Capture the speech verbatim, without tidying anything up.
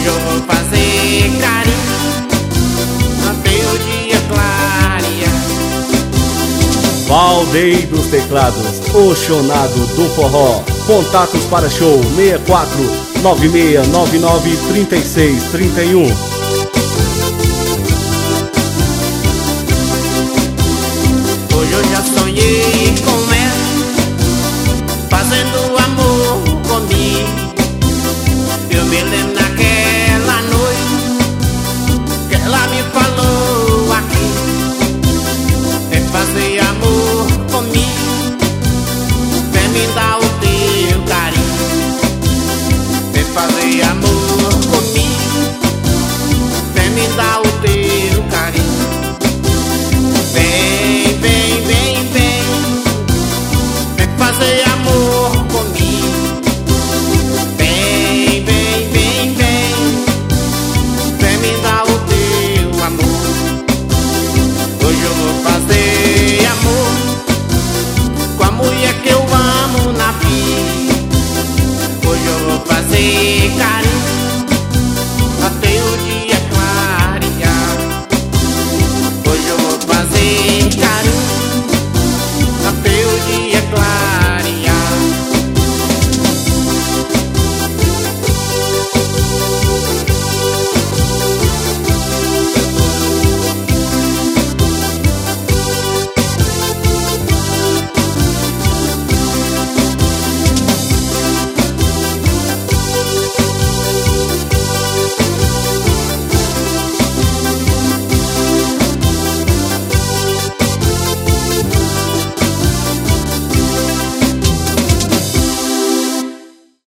Hoje eu vou fazer carinho até o dia clarear. Valdei dos Teclados, o chonado do forró. Contatos para show seis quatro nove seis nove nove três seis três um. Hoje eu já sonhei com ela, fazendo